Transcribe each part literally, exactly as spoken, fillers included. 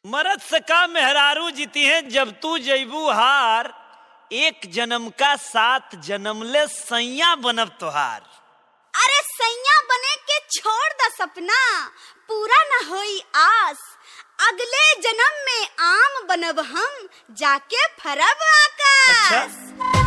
मरद से का मेहरारू जीती हैं जब तू जैबू हार, एक जन्म का सात जन्म ले सैया बनब तोहार। अरे सैया बने के छोड़ द सपना, पूरा न होई आस, अगले जन्म में आम बनब हम, जाके फरब आकाश। अच्छा?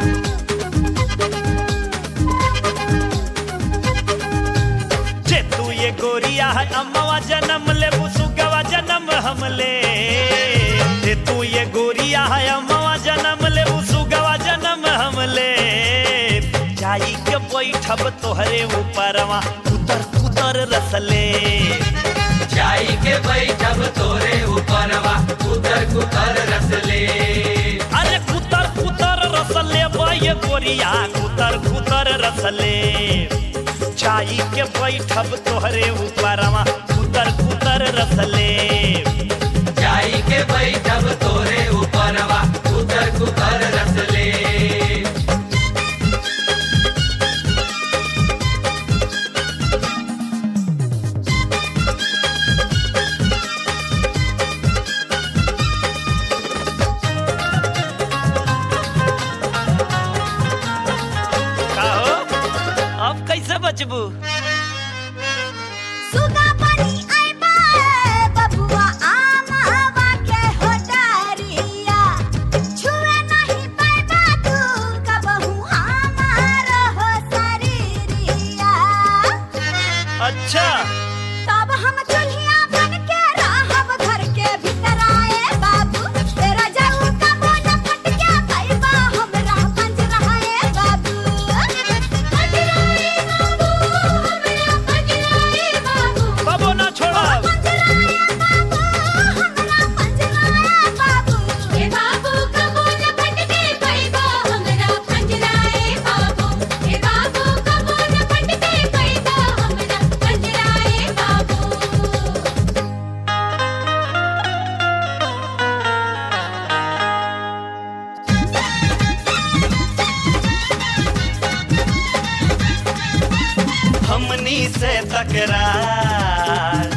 जे तू ये गोरिया है अम्मा जन्म ले बुसुगवा जन्म हमले, जे तू ये गोरिया है अम्मा जन्म ले बुसुगवा जन्म हमले, जाई के बैठब तोहरे ऊपरवा कुतर कुतर रसले, जाई के बैठब तोरे ऊपरवा कुतर कुतर रसले। अरे कुतर कुतर रसले ये गोरिया कुतर कुतर रसले, जाई के बैठब तोहरे ऊपरवा कुतर कुतर रसले, जाई के बैठब तोरे ऊपरवा कुतर कुतर रसले। कैसे बचबू? सुगा पानी आइबा बबुआ आम हवा के हो डारिया, छुए नहीं पाइबा तू कबहू हमार हो शरीरिया। अच्छा तब हम चुल्हिया बन के रहब घर के भीतर आए बाबू, तेरा जाऊ का बोल फट के पाइबा हमरा पंजराए बाबू। बाबू ना छोड़ा हमनी से तकरार,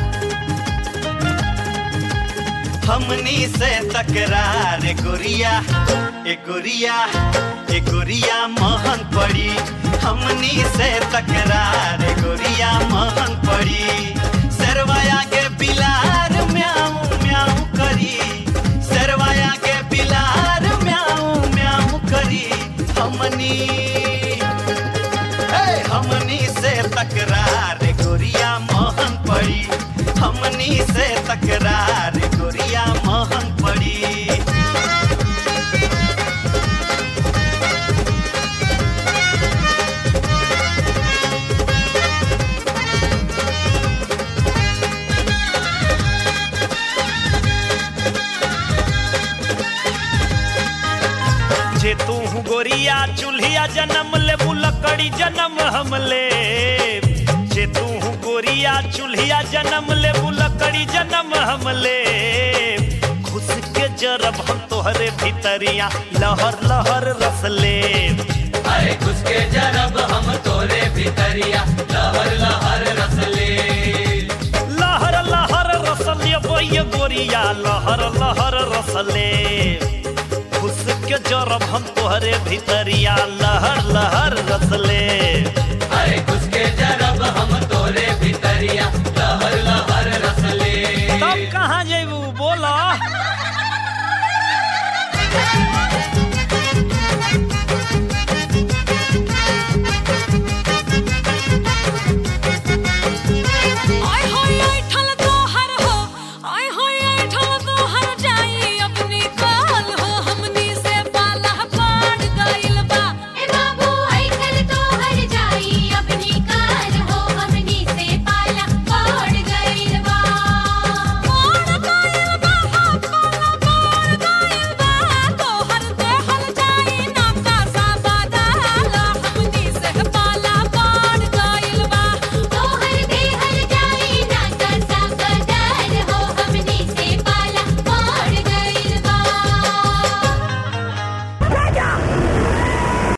हमनी से तकरार गोरिया ए गोरिया ए गोरिया महंग पड़ी, हमनी से तकरार गोरिया महंग पड़ी। सरवाया के बिलार म्याऊ म्याऊ करी, सरवाया के बिलार म्याऊ म्याऊ करी, हमनी हमनी से तकरार गोरिया महंग पड़ी, हमनी से तकरार गोरिया महंग पड़ी। जे तू गोरिया चूल्हिया जन्म ले बुलकड़ी जन्म हमले, जे तू गोरिया चूल्हिया जन्म ले बुलकड़ी जन्म हमले, घुस के जरब हम तोहरे भीतरिया लहर लहर रसले। अरे घुस के जरब हम तोरे भीतरिया लहर लहर रसले, लहर लहर रसले ये गोरिया लहर लहर रसले, घुस के जरब हम तोहरे भीतरिया लहर लहर रसले। अरे घुस के जरब हम तोरे भीतरिया लहर लहर रसले। तब कहाँ जेबू बोला? ओए होए ओए ठल